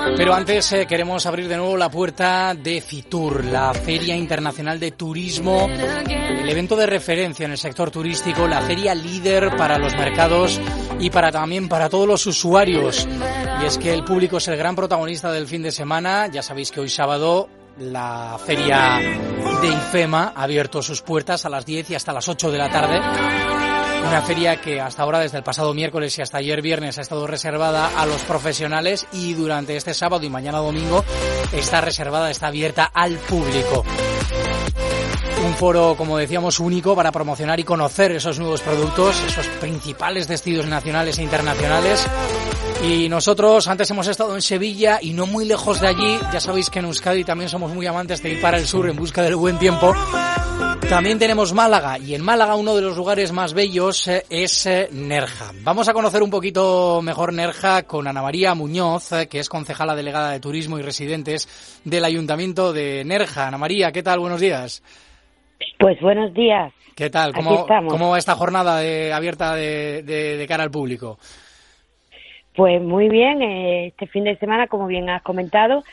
Pero antes queremos abrir de nuevo la puerta de Fitur, la Feria Internacional de Turismo, el evento de referencia en el sector turístico, la feria líder para los mercados y también para todos los usuarios. Y es que el público es el gran protagonista del fin de semana. Ya sabéis que hoy sábado la feria de IFEMA ha abierto sus puertas a las 10 y hasta las 8 de la tarde. Una feria que hasta ahora, desde el pasado miércoles y hasta ayer viernes, ha estado reservada a los profesionales y durante este sábado y mañana domingo está reservada, está abierta al público. Un foro, como decíamos, único para promocionar y conocer esos nuevos productos, esos principales destinos nacionales e internacionales. Y nosotros antes hemos estado en Sevilla y no muy lejos de allí. Ya sabéis que en Euskadi también somos muy amantes de ir para el sur en busca del buen tiempo. También tenemos Málaga, y en Málaga uno de los lugares más bellos es Nerja. Vamos a conocer un poquito mejor Nerja con Ana María Muñoz, que es concejala delegada de Turismo y Residentes del Ayuntamiento de Nerja. Ana María, ¿qué tal? Buenos días. Pues buenos días. ¿Qué tal? ¿Cómo va esta jornada abierta de cara al público? Pues muy bien, este fin de semana, como bien has comentado,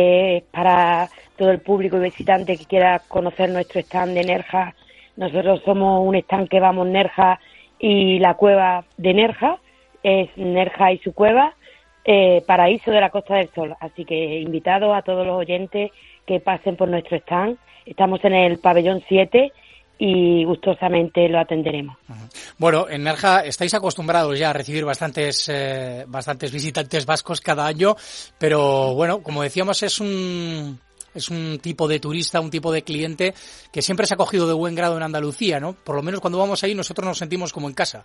para todo el público y visitante que quiera conocer nuestro stand de Nerja. Nosotros somos un stand que vamos Nerja y la cueva de Nerja, es Nerja y su cueva, paraíso de la Costa del Sol. Así que invitados a todos los oyentes que pasen por nuestro stand. Estamos en el pabellón 7 y gustosamente lo atenderemos. Bueno, en Nerja estáis acostumbrados ya a recibir bastantes visitantes vascos cada año, pero bueno, como decíamos, es un tipo de turista, un tipo de cliente que siempre se ha cogido de buen grado en Andalucía, ¿no? Por lo menos cuando vamos ahí nosotros nos sentimos como en casa.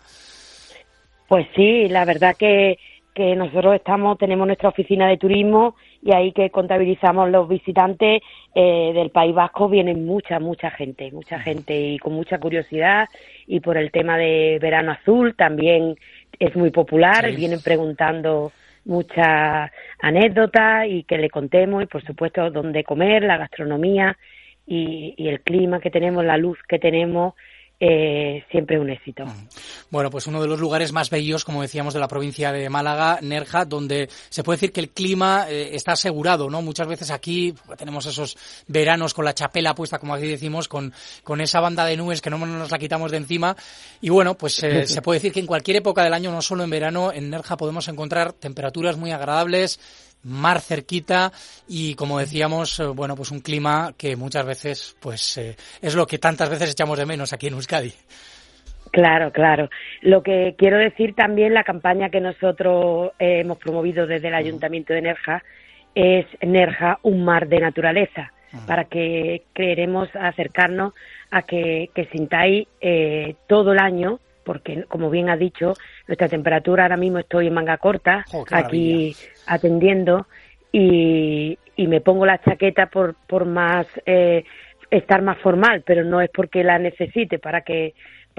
Pues sí, la verdad que nosotros tenemos nuestra oficina de turismo y ahí que contabilizamos los visitantes del País Vasco. Vienen mucha gente y con mucha curiosidad, y por el tema de Verano Azul también es muy popular. Sí. Vienen preguntando muchas anécdotas y que le contemos, y por supuesto dónde comer, la gastronomía y el clima que tenemos, la luz que tenemos. Siempre un éxito. Bueno, pues uno de los lugares más bellos, como decíamos, de la provincia de Málaga, Nerja, donde se puede decir que el clima está asegurado, ¿no? Muchas veces aquí tenemos esos veranos con la chapela puesta, como aquí decimos, con esa banda de nubes que no nos la quitamos de encima. Y bueno, pues se puede decir que en cualquier época del año, no solo en verano, en Nerja podemos encontrar temperaturas muy agradables, mar cerquita y, como decíamos, bueno, pues un clima que muchas veces pues es lo que tantas veces echamos de menos aquí en Euskadi. Claro. Lo que quiero decir también, la campaña que nosotros hemos promovido desde el Ayuntamiento de Nerja es Nerja, un mar de naturaleza, para que queremos acercarnos a que sintáis todo el año, porque, como bien has dicho, nuestra temperatura ahora mismo estoy en manga corta, aquí atendiendo, y me pongo la chaqueta por más estar más formal, pero no es porque la necesite, para que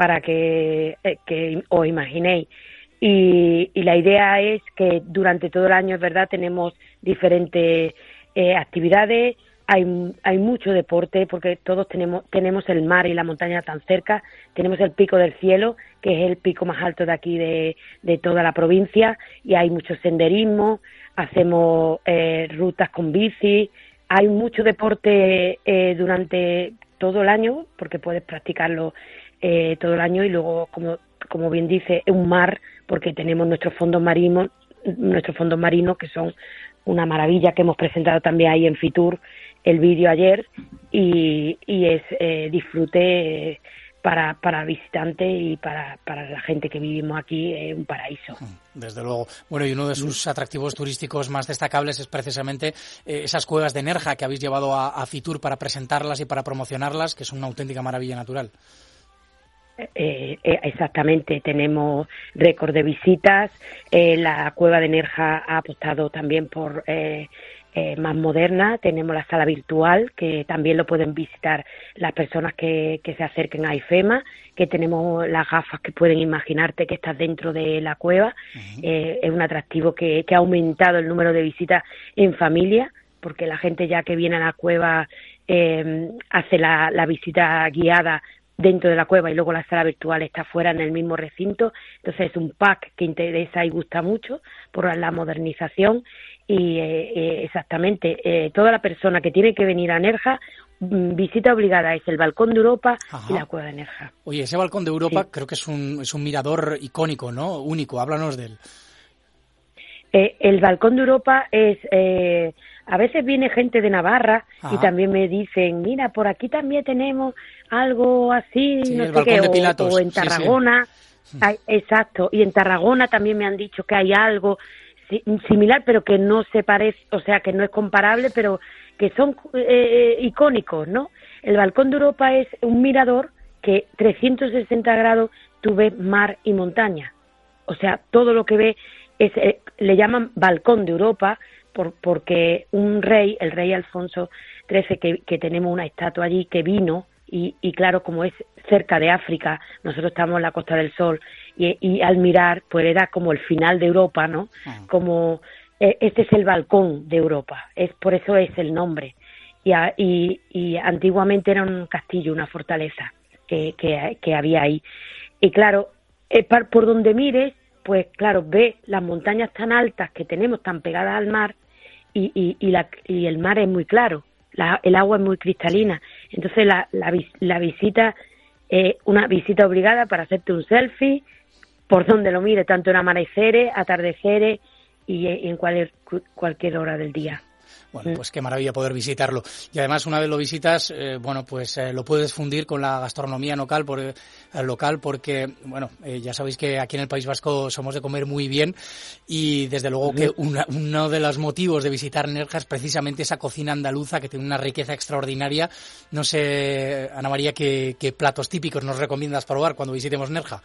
os imaginéis. Y la idea es que durante todo el año, es verdad, tenemos diferentes actividades. Hay mucho deporte porque todos tenemos el mar y la montaña tan cerca. Tenemos el Pico del Cielo, que es el pico más alto de aquí de toda la provincia, y hay mucho senderismo, hacemos rutas con bici. Hay mucho deporte durante todo el año, porque puedes practicarlo todo el año, y luego, como bien dice, un mar, porque tenemos nuestros fondos marinos, que son una maravilla, que hemos presentado también ahí en Fitur el vídeo ayer, y es disfrute para visitantes y para la gente que vivimos aquí, es un paraíso. Desde luego. Bueno, y uno de sus atractivos turísticos más destacables es precisamente esas cuevas de Nerja que habéis llevado a Fitur para presentarlas y para promocionarlas, que son una auténtica maravilla natural. Exactamente, tenemos récord de visitas. La cueva de Nerja ha apostado también por más moderna. Tenemos la sala virtual, que también lo pueden visitar las personas que se acerquen a IFEMA, que tenemos las gafas que pueden imaginarte que estás dentro de la cueva. Es un atractivo que ha aumentado el número de visitas en familia, porque la gente ya que viene a la cueva hace la visita guiada dentro de la cueva, y luego la sala virtual está fuera en el mismo recinto. Entonces es un pack que interesa y gusta mucho por la modernización, y exactamente, toda la persona que tiene que venir a Nerja, visita obligada es el Balcón de Europa. Ajá. Y la Cueva de Nerja. Oye, ese Balcón de Europa creo que es un mirador icónico, ¿no? Único, háblanos de él. El Balcón de Europa es... a veces viene gente de Navarra. Ajá. Y también me dicen, mira, por aquí también tenemos algo así, sí, no sé qué, o en Tarragona. Sí, sí. Exacto, y en Tarragona también me han dicho que hay algo similar, pero que no se parece, o sea, que no es comparable, pero que son icónicos, ¿no? El Balcón de Europa es un mirador que 360 grados tú ves mar y montaña. O sea, todo lo que ves le llaman Balcón de Europa porque un rey, el rey Alfonso XIII, que tenemos una estatua allí, que vino, y claro, como es cerca de África, nosotros estamos en la Costa del Sol, y al mirar, pues era como el final de Europa, ¿no? Como este es el Balcón de Europa, por eso es el nombre. Y antiguamente era un castillo, una fortaleza que había ahí. Y claro, por donde mires, pues claro, ves las montañas tan altas que tenemos, tan pegadas al mar, y el mar es muy claro, el agua es muy cristalina. Entonces la visita es una visita obligada para hacerte un selfie, por donde lo mires, tanto en amaneceres, atardeceres y en cualquier hora del día. Bueno, pues qué maravilla poder visitarlo. Y además, una vez lo visitas, lo puedes fundir con la gastronomía local, porque, bueno, ya sabéis que aquí en el País Vasco somos de comer muy bien, y desde luego que uno de los motivos de visitar Nerja es precisamente esa cocina andaluza que tiene una riqueza extraordinaria. No sé, Ana María, ¿qué platos típicos nos recomiendas probar cuando visitemos Nerja?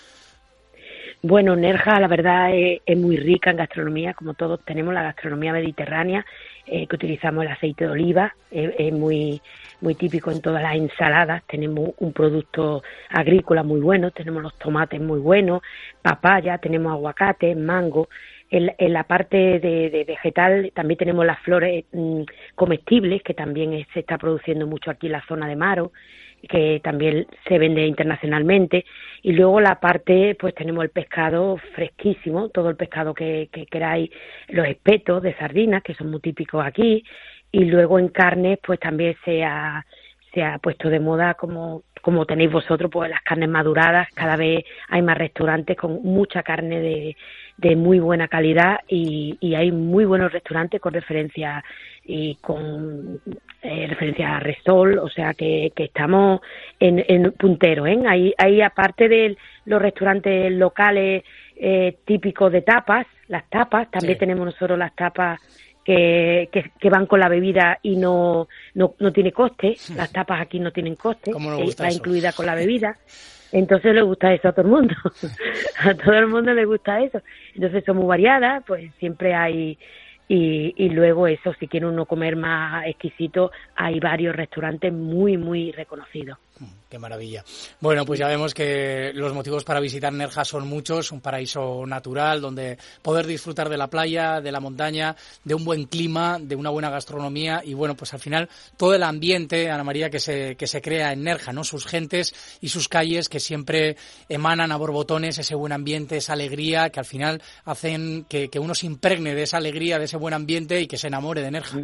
Bueno, Nerja, la verdad, es muy rica en gastronomía, como todos tenemos la gastronomía mediterránea, que utilizamos el aceite de oliva, es muy muy típico en todas las ensaladas. Tenemos un producto agrícola muy bueno, tenemos los tomates muy buenos, papaya, tenemos aguacate, mango. En la parte de vegetal también tenemos las flores comestibles, que también se está produciendo mucho aquí en la zona de Maro, que también se vende internacionalmente. Y luego la parte, pues tenemos el pescado fresquísimo, todo el pescado que queráis, los espetos de sardinas, que son muy típicos aquí. Y luego en carnes, pues también se ha puesto de moda, como tenéis vosotros, pues las carnes maduradas. Cada vez hay más restaurantes con mucha carne de muy buena calidad, y hay muy buenos restaurantes con referencia a Resol, o sea que estamos en puntero, ¿eh? Hay aparte de los restaurantes locales típicos de tapas, las tapas, también tenemos nosotros las tapas que van con la bebida y no tiene coste. Las tapas aquí no tienen coste, está incluida con la bebida. Entonces le gusta eso a todo el mundo. A todo el mundo le gusta eso. Entonces son muy variadas, pues siempre hay. Y luego eso, si quiere uno comer más exquisito, hay varios restaurantes muy, muy reconocidos. Qué maravilla. Bueno, pues ya vemos que los motivos para visitar Nerja son muchos, un paraíso natural donde poder disfrutar de la playa, de la montaña, de un buen clima, de una buena gastronomía, y bueno, pues al final todo el ambiente, Ana María, que se crea en Nerja, ¿no? Sus gentes y sus calles que siempre emanan a borbotones ese buen ambiente, esa alegría, que al final hacen que uno se impregne de esa alegría, de ese buen ambiente, y que se enamore de Nerja.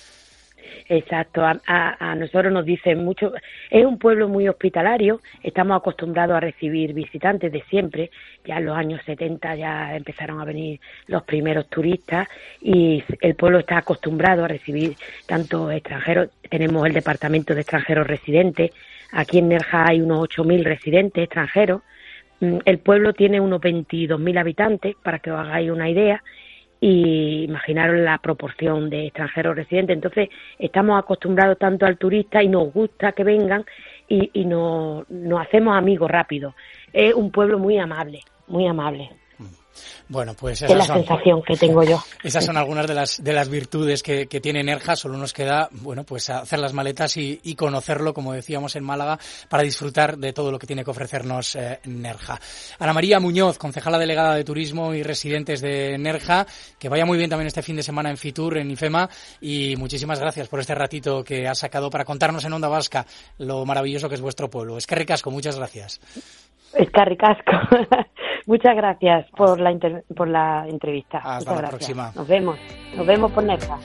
Exacto, a nosotros nos dicen mucho, es un pueblo muy hospitalario, estamos acostumbrados a recibir visitantes de siempre. Ya en los años 70 ya empezaron a venir los primeros turistas, y el pueblo está acostumbrado a recibir tanto extranjeros. Tenemos el departamento de extranjeros residentes, aquí en Nerja hay unos 8.000 residentes extranjeros. El pueblo tiene unos 22.000 habitantes, para que os hagáis una idea, y imaginaros la proporción de extranjeros residentes. Entonces estamos acostumbrados tanto al turista, y nos gusta que vengan, y nos hacemos amigos rápido. Es un pueblo muy amable, muy amable. Bueno, pues es la sensación que tengo yo. Esas son algunas de las virtudes que tiene Nerja. Solo nos queda, bueno, pues hacer las maletas y conocerlo, como decíamos, en Málaga, para disfrutar de todo lo que tiene que ofrecernos Nerja. Ana María Muñoz, concejala delegada de Turismo y Residentes de Nerja, que vaya muy bien también este fin de semana en Fitur, en IFEMA, y muchísimas gracias por este ratito que has sacado para contarnos en Onda Vasca lo maravilloso que es vuestro pueblo. Eskerrik asko, muchas gracias. Eskerrik asko. Muchas gracias por la entrevista. Hasta Muchas la gracias. próxima. Nos vemos por Nerja.